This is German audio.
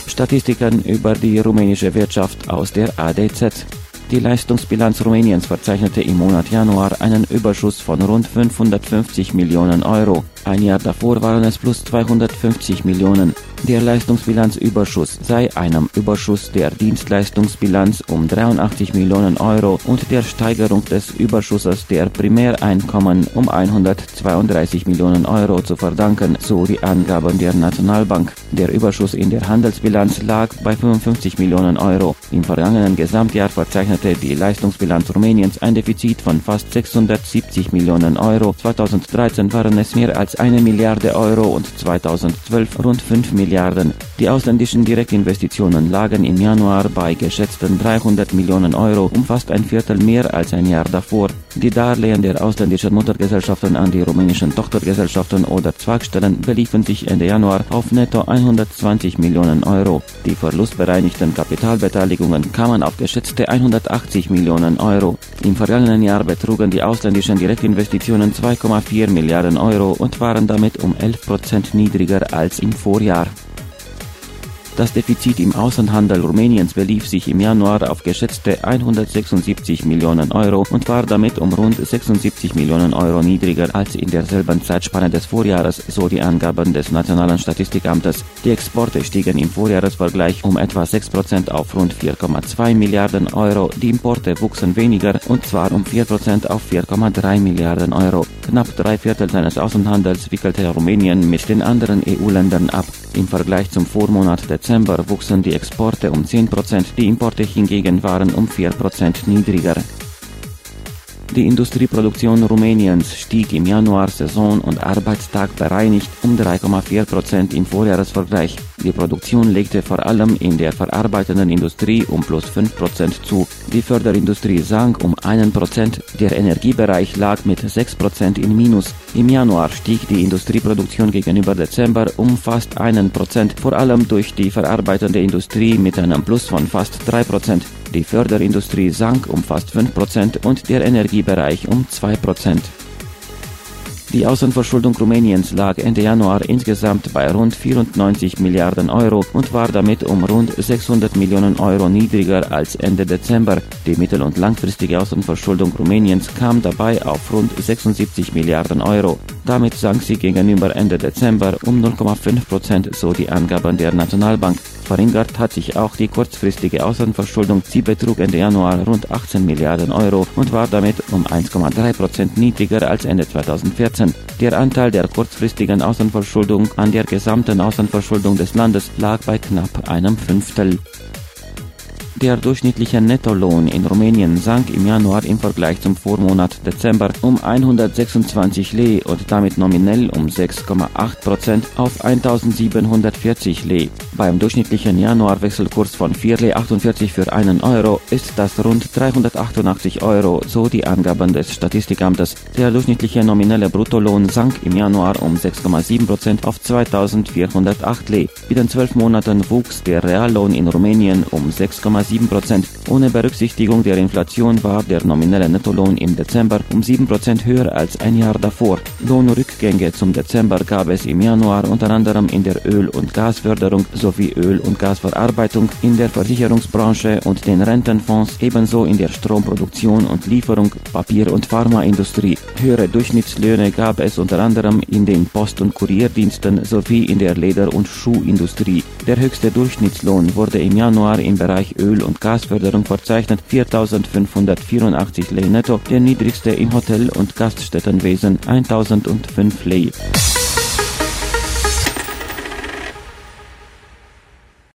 Statistiken über die rumänische Wirtschaft aus der ADZ. Die Leistungsbilanz Rumäniens verzeichnete im Monat Januar einen Überschuss von rund 550 Millionen Euro. Ein Jahr davor waren es plus 250 Millionen. Der Leistungsbilanzüberschuss sei einem Überschuss der Dienstleistungsbilanz um 83 Millionen Euro und der Steigerung des Überschusses der Primäreinkommen um 132 Millionen Euro zu verdanken, so die Angaben der Nationalbank. Der Überschuss in der Handelsbilanz lag bei 55 Millionen Euro. Im vergangenen Gesamtjahr verzeichnete die Leistungsbilanz Rumäniens ein Defizit von fast 670 Millionen Euro. 2013 waren es mehr als 1 Milliarde Euro und 2012 rund 5 Milliarden. Die ausländischen Direktinvestitionen lagen im Januar bei geschätzten 300 Millionen Euro, um fast ein Viertel mehr als ein Jahr davor. Die Darlehen der ausländischen Muttergesellschaften an die rumänischen Tochtergesellschaften oder Zweigstellen beliefen sich Ende Januar auf netto 120 Millionen Euro. Die verlustbereinigten Kapitalbeteiligungen kamen auf geschätzte 180 Millionen Euro. Im vergangenen Jahr betrugen die ausländischen Direktinvestitionen 2,4 Milliarden Euro und waren damit um 11% niedriger als im Vorjahr. Das Defizit im Außenhandel Rumäniens belief sich im Januar auf geschätzte 176 Millionen Euro und war damit um rund 76 Millionen Euro niedriger als in derselben Zeitspanne des Vorjahres, so die Angaben des Nationalen Statistikamtes. Die Exporte stiegen im Vorjahresvergleich um etwa 6% auf rund 4,2 Milliarden Euro, die Importe wuchsen weniger und zwar um 4% auf 4,3 Milliarden Euro. Knapp 3/4 seines Außenhandels wickelte Rumänien mit den anderen EU-Ländern ab. Im Vergleich zum Vormonat Dezember wuchsen die Exporte um 10%, die Importe hingegen waren um 4% niedriger. Die Industrieproduktion Rumäniens stieg im Januar saison- und Arbeitstag bereinigt um 3,4% im Vorjahresvergleich. Die Produktion legte vor allem in der verarbeitenden Industrie um plus 5% zu. Die Förderindustrie sank um 1%, der Energiebereich lag mit 6% in Minus. Im Januar stieg die Industrieproduktion gegenüber Dezember um fast 1%, vor allem durch die verarbeitende Industrie mit einem Plus von fast 3%. Die Förderindustrie sank um fast 5% und der Energiebereich um 2%. Die Außenverschuldung Rumäniens lag Ende Januar insgesamt bei rund 94 Milliarden Euro und war damit um rund 600 Millionen Euro niedriger als Ende Dezember. Die mittel- und langfristige Außenverschuldung Rumäniens kam dabei auf rund 76 Milliarden Euro. Damit sank sie gegenüber Ende Dezember um 0,5%, so die Angaben der Nationalbank. Verringert hat sich auch die kurzfristige Außenverschuldung. Sie betrug Ende Januar rund 18 Milliarden Euro und war damit um 1,3% niedriger als Ende 2014. Der Anteil der kurzfristigen Außenverschuldung an der gesamten Außenverschuldung des Landes lag bei knapp einem Fünftel. Der durchschnittliche Nettolohn in Rumänien sank im Januar im Vergleich zum Vormonat Dezember um 126 Lei und damit nominell um 6,8% auf 1740 Lei. Beim durchschnittlichen Januarwechselkurs von 4,48 Lei für einen Euro ist das rund 388 Euro, so die Angaben des Statistikamtes. Der durchschnittliche nominelle Bruttolohn sank im Januar um 6,7% auf 2408 Lei. Binnen 12 Monaten wuchs der Reallohn in Rumänien um 6,7%. Ohne Berücksichtigung der Inflation war der nominelle Nettolohn im Dezember um 7% höher als ein Jahr davor. Lohnrückgänge zum Dezember gab es im Januar unter anderem in der Öl- und Gasförderung sowie Öl- und Gasverarbeitung, in der Versicherungsbranche und den Rentenfonds, ebenso in der Stromproduktion und Lieferung, Papier- und Pharmaindustrie. Höhere Durchschnittslöhne gab es unter anderem in den Post- und Kurierdiensten sowie in der Leder- und Schuhindustrie. Der höchste Durchschnittslohn wurde im Januar im Bereich Öl- und Gasförderung verzeichnet, 4.584 Lei netto, der niedrigste im Hotel- und Gaststättenwesen 1.005 Lei.